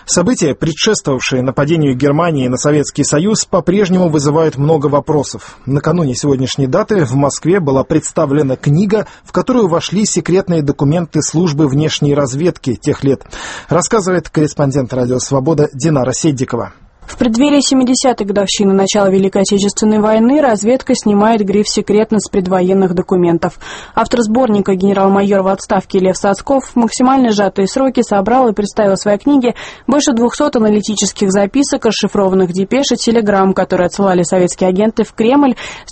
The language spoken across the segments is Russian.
События, предшествовавшие нападению Германии на Советский Союз, по-прежнему вызывают много вопросов. Накануне сегодняшней даты в Москве была представлена книга, в которую вошли секретные документы службы внешней разведки тех лет. Рассказывает корреспондент «Радио Свобода» Динара Седдикова. В преддверии 70-й годовщины начала Великой Отечественной войны разведка снимает гриф «Секретно» с предвоенных документов. Автор сборника, генерал-майор в отставке Лев Сацков, в максимально сжатые сроки собрал и представил в своей книге больше 200 аналитических записок, расшифрованных депеш и телеграмм, которые отсылали советские агенты в Кремль с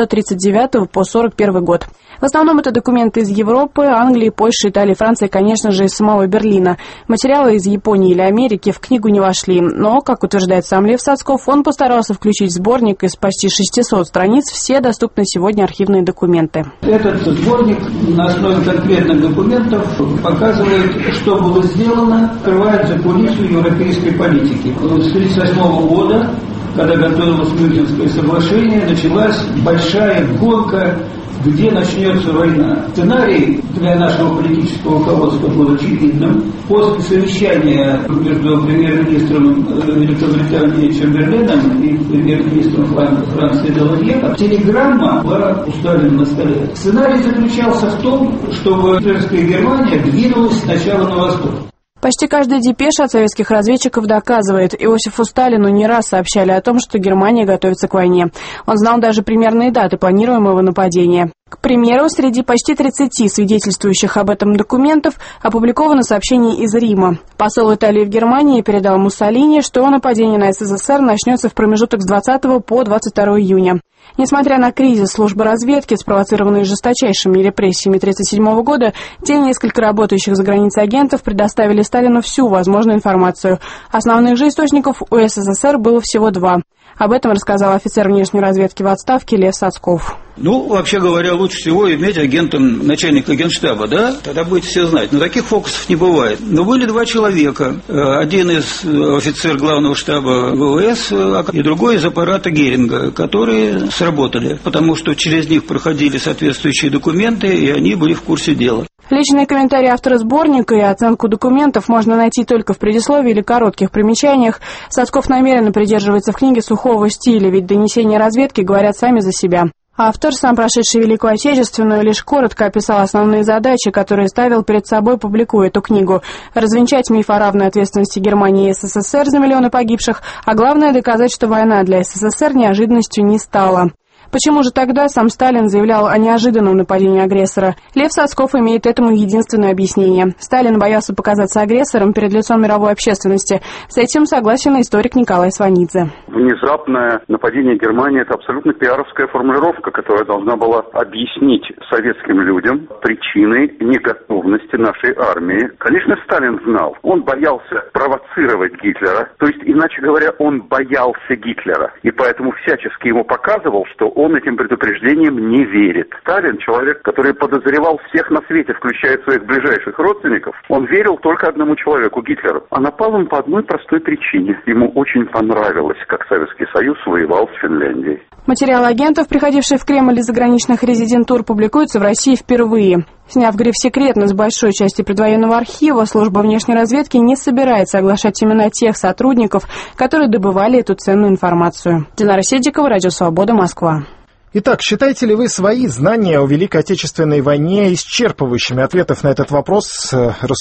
1939 по 1941 год. В основном это документы из Европы, Англии, Польши, Италии, Франции, конечно же, из самого Берлина. Материалы из Японии или Америки в книгу не вошли, но, как утверждает сам Лев Сацков, он постарался включить в сборник из почти 600 страниц все доступные сегодня архивные документы. Этот сборник на основе конкретных документов показывает, что было сделано, открывает закулисью европейской политики. С 1938 года, когда готовилось Мюнхенское соглашение, началась большая гонка, где начнется война. Сценарий для нашего политического руководства был очевидным. После совещания между премьер-министром Великобритании Чемберленом и премьер-министром Франции Делавье телеграмма была у Сталина на столе. Сценарий заключался в том, чтобы гитлеровская Германия двинулась сначала на восток. Почти каждая депеша от советских разведчиков доказывает, Иосифу Сталину не раз сообщали о том, что Германия готовится к войне. Он знал даже примерные даты планируемого нападения. К примеру, среди почти 30 свидетельствующих об этом документов опубликовано сообщение из Рима. Посол Италии в Германии передал Муссолини, что нападение на СССР начнется в промежуток с 20 по 22 июня. Несмотря на кризис службы разведки, спровоцированный жесточайшими репрессиями 1937 года, те несколько работающих за границей агентов предоставили Сталину всю возможную информацию. Основных же источников у СССР было всего два. Об этом рассказал офицер внешней разведки в отставке Лев Сацков. Вообще говоря, лучше всего иметь агентом начальника генштаба, да? Тогда будете все знать. Но таких фокусов не бывает. Но были два человека. Один из офицер главного штаба ВВС и другой из аппарата Геринга, которые сработали, потому что через них проходили соответствующие документы, и они были в курсе дела. Личные комментарии автора сборника и оценку документов можно найти только в предисловии или коротких примечаниях. Сацков намеренно придерживается в книге сухого стиля, ведь донесения разведки говорят сами за себя. Автор, сам прошедший Великую Отечественную, лишь коротко описал основные задачи, которые ставил перед собой, публикуя эту книгу. Развенчать миф о равной ответственности Германии и СССР за миллионы погибших, а главное доказать, что война для СССР неожиданностью не стала. Почему же тогда сам Сталин заявлял о неожиданном нападении агрессора? Лев Сацков имеет этому единственное объяснение. Сталин боялся показаться агрессором перед лицом мировой общественности. С этим согласен историк Николай Сванидзе. Внезапное нападение Германии – это абсолютно пиаровская формулировка, которая должна была объяснить советским людям причины неготовности нашей армии. Конечно, Сталин знал. Он боялся провоцировать Гитлера. То есть, иначе говоря, он боялся Гитлера. И поэтому всячески ему показывал, что он этим предупреждениям не верит. Сталин, человек, который подозревал всех на свете, включая своих ближайших родственников, он верил только одному человеку, Гитлеру. А напал он по одной простой причине. Ему очень понравилось, как Советский Союз воевал с Финляндией. Материалы агентов, приходившие в Кремль из заграничных резидентур, публикуются в России впервые. Сняв гриф «Секретно» с большой части предвоенного архива, служба внешней разведки не собирается оглашать имена тех сотрудников, которые добывали эту ценную информацию. Динара Седдикова, Радио Свобода, Москва. Итак, считаете ли вы свои знания о Великой Отечественной войне исчерпывающими? Ответов на этот вопрос